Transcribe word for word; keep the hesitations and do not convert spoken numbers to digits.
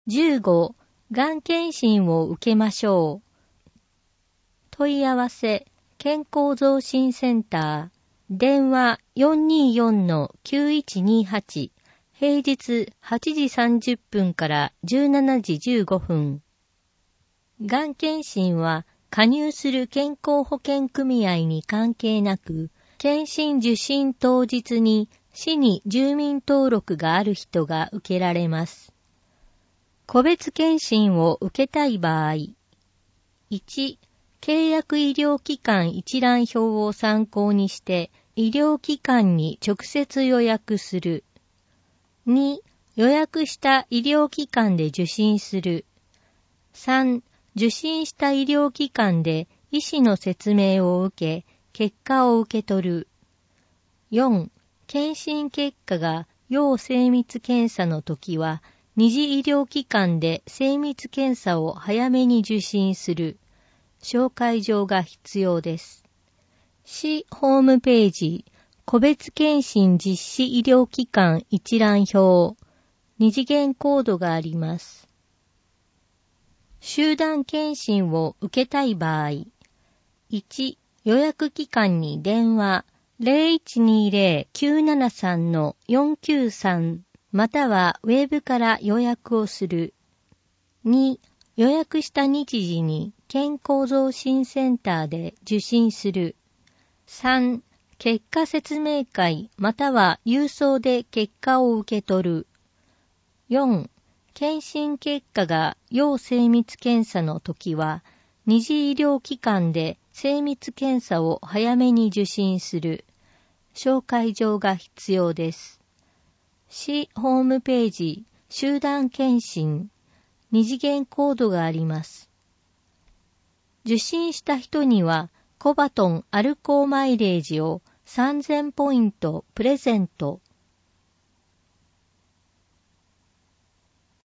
じゅうご、がん検診を受けましょう。問い合わせ、健康増進センター、電話 よんにーよんのきゅういちにはち、平日はちじさんじゅっぷんからじゅうしちじじゅうごふん。がん検診は加入する健康保険組合に関係なく、検診受診当日に市に住民登録がある人が受けられます。個別検診を受けたい場合、いち、契約医療機関一覧表を参考にして医療機関に直接予約する。に、予約した医療機関で受診する。さん、受診した医療機関で医師の説明を受け、結果を受け取る。よん、検診結果が要精密検査の時は、二次医療機関で精密検査を早めに受診する。紹介状が必要です。市ホームページ、個別検診実施医療機関一覧表、二次元コードがあります。集団検診を受けたい場合、いち、予約機関に電話 ゼロいちにーゼロ きゅうななさん よんきゅうさんまたはウェブから予約をする。に、予約した日時に健康増進センターで受診する。さん、結果説明会または郵送で結果を受け取る。よん、検診結果が要精密検査の時は、二次医療機関で精密検査を早めに受診する。紹介状が必要です。市ホームページ、集団検診、二次元コードがあります。受診した人には、コバトンアルコーマイレージをさんぜんポイントプレゼント。